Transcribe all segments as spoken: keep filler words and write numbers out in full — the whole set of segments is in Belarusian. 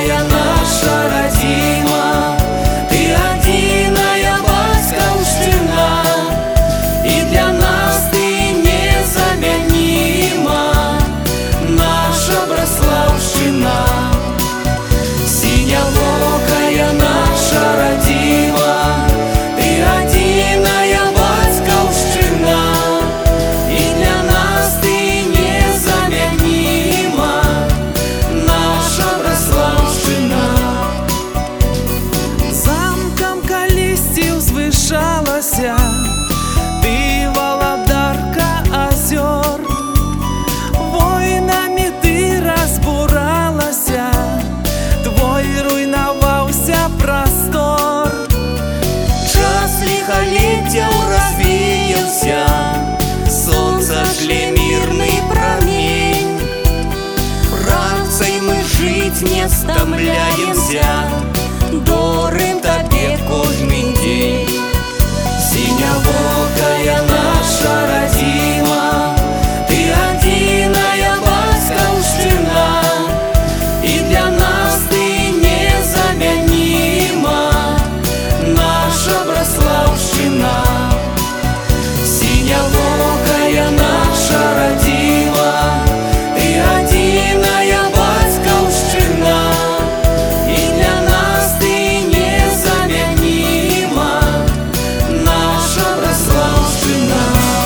волокая наша родима, Ты одиная батькаўшчына, и для нас Ты незамянима, наша Браслаўшчына. Синявокая наша родима, Ты одиная батькаўшчына, и для нас Ты незамянима, наша Браслаўшчына. Замкам калісьці ўзвышалася, Ты валадарка азёр, войнамі Ты разбуралася, Твой руйнаваўся прастор. Час лихолетияў развеялся, солнце шле мирный промень. Працай мы жить не стомляемся, дорым Табе кожны день. Синявокая наша родима, Ты одиная батькаўшчына, и для нас Ты незамянима, наша Браслаўшчына. Синявокая наша родима, Ты одиная батькаўшчына, и для нас Ты незамянима, наша Браслаўшчына.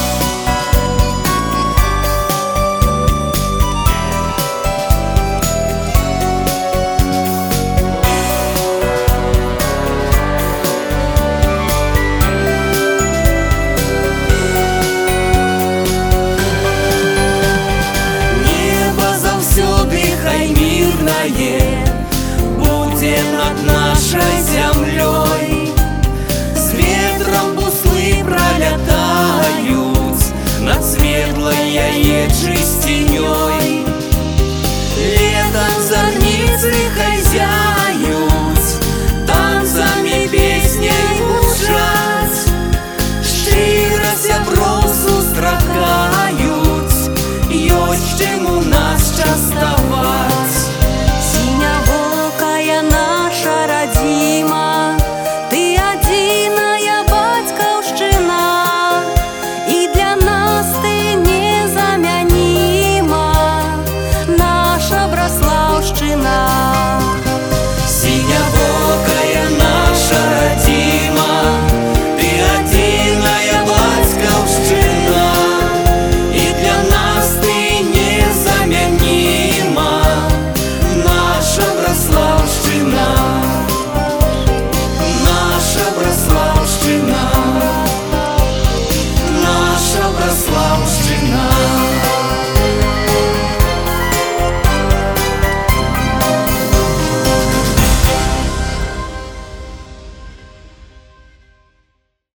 Хай мирное будзе над нашей землей, с ветром буслы пролетают над светлой яе чысцінёй. Летом зорницы хай зяють, танцами песней гучаць, шчыра сяброў